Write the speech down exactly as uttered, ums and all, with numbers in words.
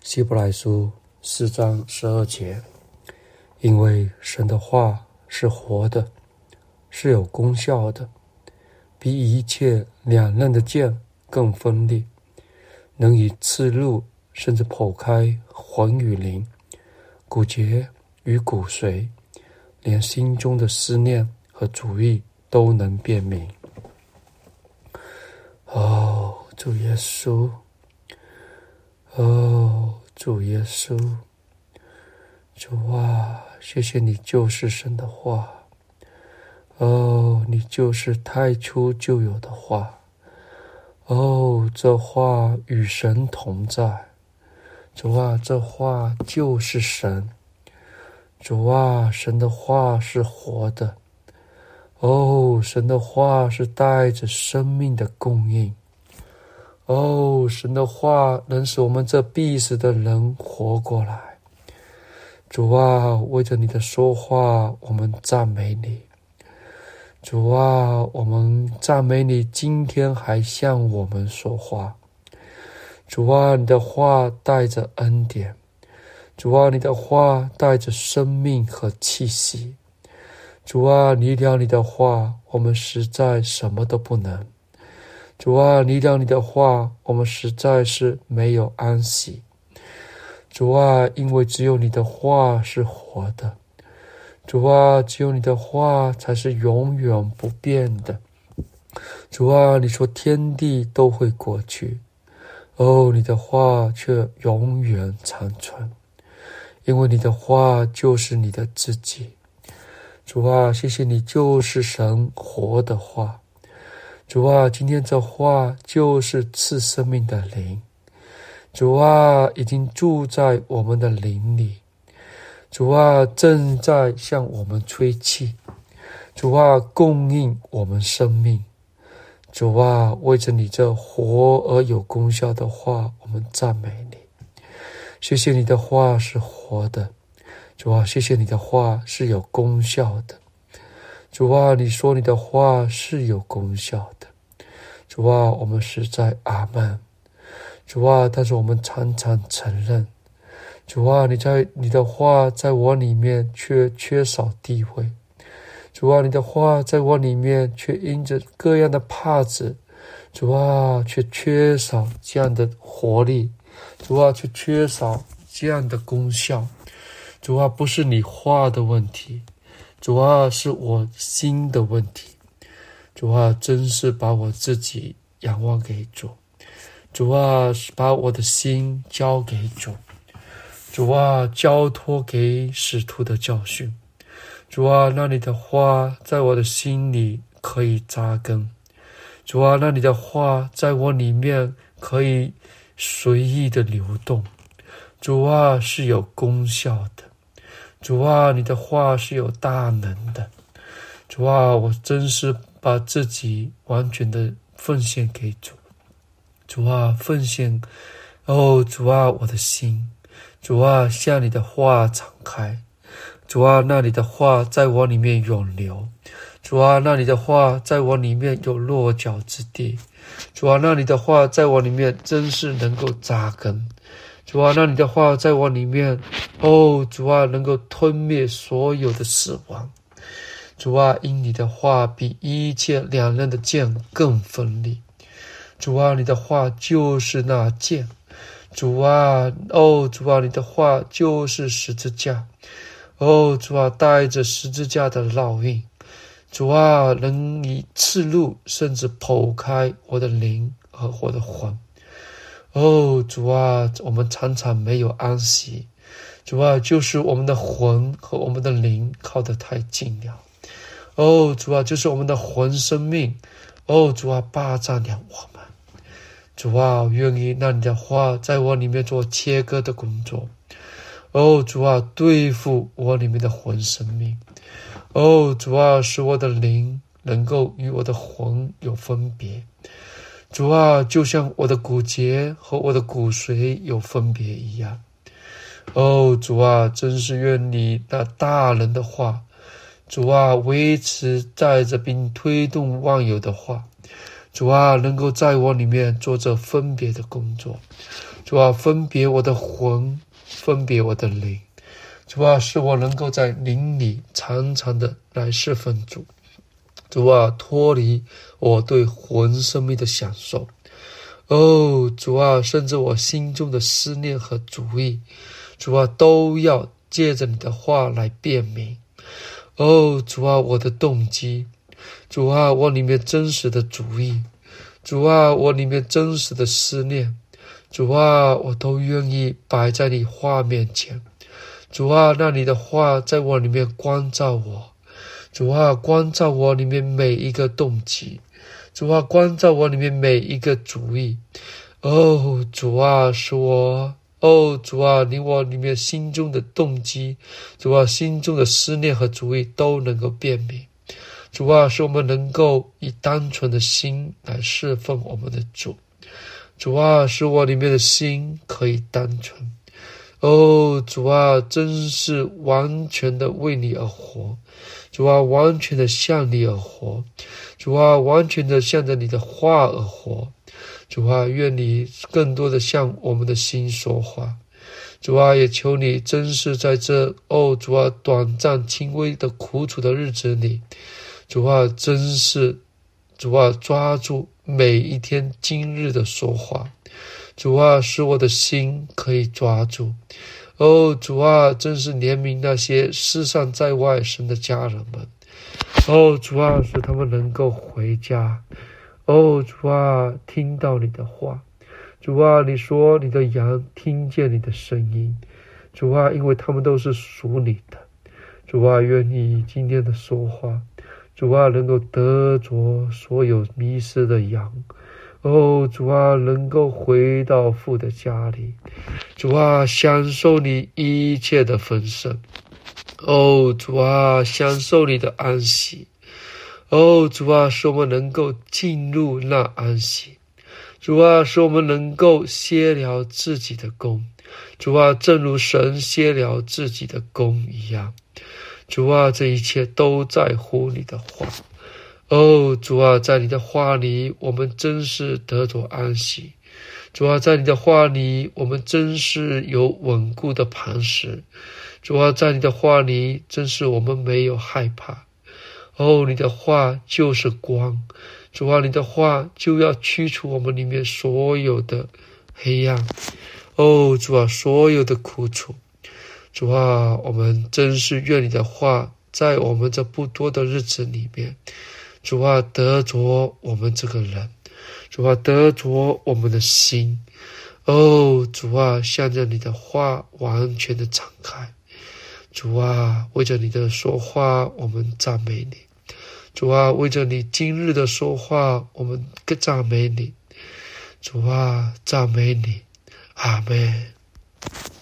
希伯来书四章十二节，因为神的话是活的，是有功效的，比一切两刃的剑更锋利，能以刺入，甚至剖开魂与灵、骨节与骨髓，连心中的思念和主意都能辨明。哦，主耶稣，哦，主耶稣，主啊，谢谢你就是神的话，哦，你就是太初就有的话，哦，这话与神同在，主啊，这话就是神，主啊，神的话是活的，哦，神的话是带着生命的供应，哦，神的话能使我们这必死的人活过来。主啊，为着你的说话，我们赞美你。主啊，我们赞美你，今天还向我们说话。主啊，你的话带着恩典。主啊，你的话带着生命和气息。主啊，离了你的话，我们实在什么都不能。主啊，离了你的话，我们实在是没有安息。主啊，因为只有你的话是活的。主啊，只有你的话才是永远不变的。主啊，你说天地都会过去，哦，你的话却永远长存，因为你的话就是你的自己。主啊，谢谢你就是神活的话。主啊，今天这话就是赐生命的灵。主啊，已经住在我们的灵里。主啊，正在向我们吹气。主啊，供应我们生命。主啊，为着你这活而有功效的话，我们赞美你。谢谢你的话是活的。主啊，谢谢你的话是有功效的。主啊，你说你的话是有功效的。主啊，我们实在阿们。主啊，但是我们常常承认，主啊，你在你的话在我里面却缺少地位。主啊，你的话在我里面却因着各样的帕子，主啊，却缺少这样的活力。主啊，却缺少这样的功效。主啊，不是你话的问题，主啊，是我心的问题。主啊，真是把我自己仰望给主。主啊，把我的心交给主。主啊，交托给使徒的教训。主啊，让你的话在我的心里可以扎根。主啊，让你的话在我里面可以随意的流动。主啊，是有功效的。主啊，你的话是有大能的。主啊，我真是把自己完全的奉献给主。主啊，奉献，哦，主啊，我的心。主啊，向你的话敞开。主啊，那你的话在我里面涌流。主啊，那你的话在我里面有落脚之地。主啊，那你的话在我里面真是能够扎根。主啊，那你的话在我里面，哦，主啊，能够吞灭所有的死亡。主啊，因你的话比一切两刃的剑更锋利。主啊，你的话就是那剑。主啊，哦，主啊，你的话就是十字架。哦，主啊，带着十字架的烙印。主啊，能以刺入，甚至剖开我的灵和我的魂。哦，主啊，我们常常没有安息。主啊，就是我们的魂和我们的灵靠得太近了。哦，主啊，就是我们的魂生命。哦，主啊，霸占了我们。主啊，我愿意让你的话在我里面做切割的工作。哦，主啊，对付我里面的魂生命。哦，主啊，使我的灵能够与我的魂有分别。主啊，就像我的骨节和我的骨髓有分别一样。哦，主啊，真是愿你那大能的话，主啊，维持在这并推动万有的话，主啊，能够在我里面做这分别的工作。主主啊，分别我的魂，分别我的灵。主啊，使我能够在灵里常常的来侍奉主。主啊，脱离我对魂生命的享受。哦，主啊，甚至我心中的思念和主意，主啊，都要借着你的话来辨明。哦，主啊，我的动机，主啊，我里面真实的主意，主啊，我里面真实的思念，主啊，我都愿意摆在你话面前。主啊，让你的话在我里面光照我。主啊，光照我里面每一个动机。主啊，光照我里面每一个主意。哦，主啊，是我，哦，主啊，你我里面心中的动机，主啊，心中的思念和主意都能够辨明。主啊，使我们能够以单纯的心来侍奉我们的主。主啊，使我里面的心可以单纯。哦，主啊，真是完全的为你而活。主啊，完全的向你而活。主啊，完全的向着你的话而活。主啊，愿你更多的向我们的心说话。主啊，也求你真是在这哦，主啊，短暂轻微的苦楚的日子里，主啊，真是主啊，抓住每一天今日的说话。主啊，使我的心可以抓住。哦，主啊，真是怜悯那些失散在外神的家人们。哦，主啊，使他们能够回家。哦，主啊，听到你的话。主啊，你说你的羊听见你的声音。主啊，因为他们都是属你的。主啊，愿你今天的说话，主啊，能够得着所有迷失的羊。哦，主啊，能够回到父的家里。主啊，享受你一切的丰盛。哦，主啊，享受你的安息。哦，主啊，使我们能够进入那安息。主啊，使我们能够歇了自己的功。主啊，正如神歇了自己的功一样。主啊，这一切都在乎你的话。哦，主啊，在你的话里，我们真是得着安息。主啊，在你的话里，我们真是有稳固的磐石。主啊，在你的话里，真是我们没有害怕。哦，你的话就是光。主啊，你的话就要驱除我们里面所有的黑暗。哦，主啊，所有的苦楚。主啊，我们真是愿你的话在我们这不多的日子里面，主啊，得着我们这个人。主啊，得着我们的心。哦，主啊，向着你的话完全的敞开。主啊，为着你的说话，我们赞美你。主啊，为着你今日的说话，我们更赞美你。主啊，赞美你。阿们。